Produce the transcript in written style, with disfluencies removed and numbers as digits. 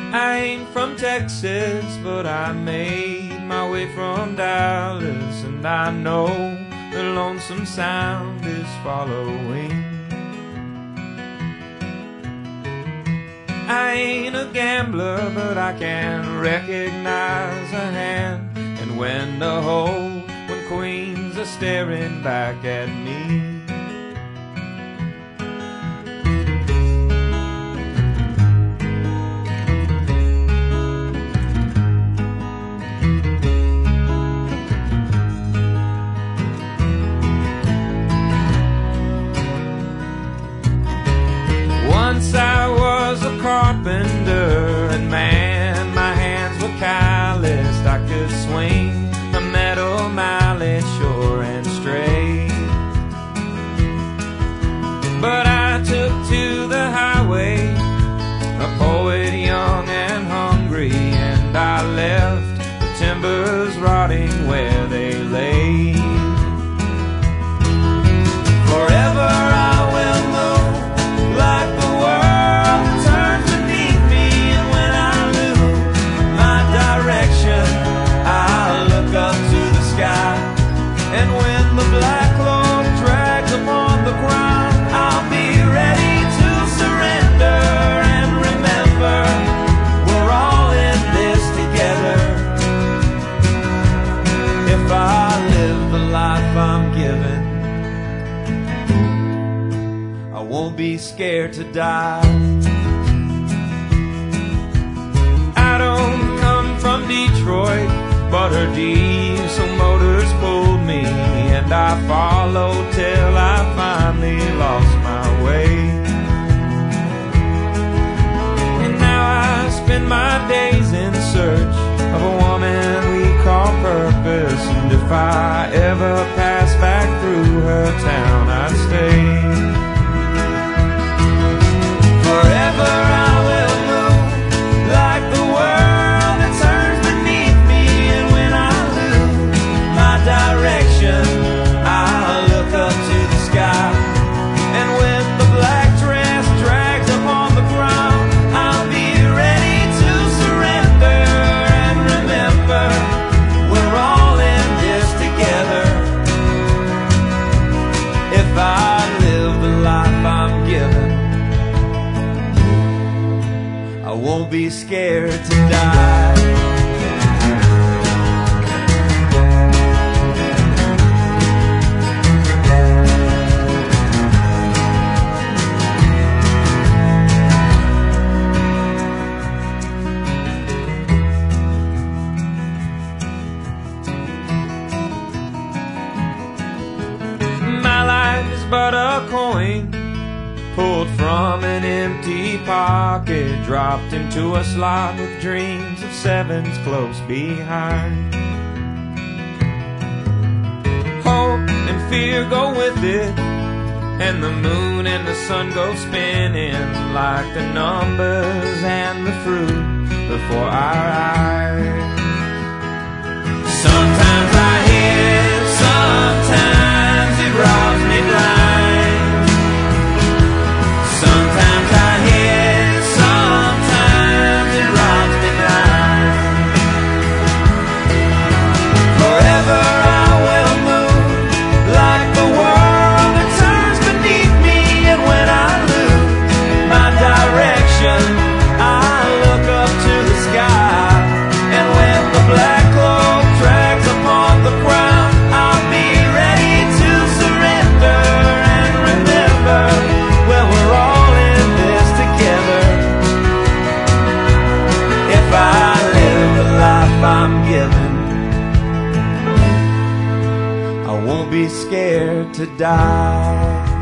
I ain't from Texas, but I made my way from Dallas, and I know the lonesome sound is following. I ain't a gambler, but I can recognize a hand, and when the hole, when queens are staring back at me. Once I was a carpenter, and man, my hands were calloused. I could swing a metal mallet sure and straight, but I took to the highway, a poet young and hungry, and I left the timbers rotting where they lay. Forever I will move like the world turns beneath me, and when I lose my direction, I look up to the sky, and when the black cloak drags upon the ground, I'll be ready to surrender and remember we're all in this together. If I live the life I'm given, I won't be scared to die. I don't come from Detroit, but her diesel motors pulled me, and I followed till I finally lost my way. And now I spend my days in search of a woman we call purpose, and if I ever pass back through her town, I'd stay. Forever I will move like the world that turns beneath me, and when I lose my direction, I'll look up to the sky, and when the black dress drags upon the ground, I'll be ready to surrender and remember we're all in this together. If I live the life I'm given, I won't be scared to die. My life is but a coin pulled from an empty pocket, dropped into a slot with dreams of sevens close behind. Hope and fear go with it, and the moon and the sun go spinning like the numbers and the fruit before our eyes. Sometimes I hit, sometimes it robs me blind. Sometimes I hit, sometimes it robs me blind. Forever I will move like the world that turns beneath me, and when I lose my direction, I look up to the sky, and when the black cloak drags upon the ground, I'll be ready to surrender and remember, well, we're all in this together. If I live the life I'm given, I won't be scared to die.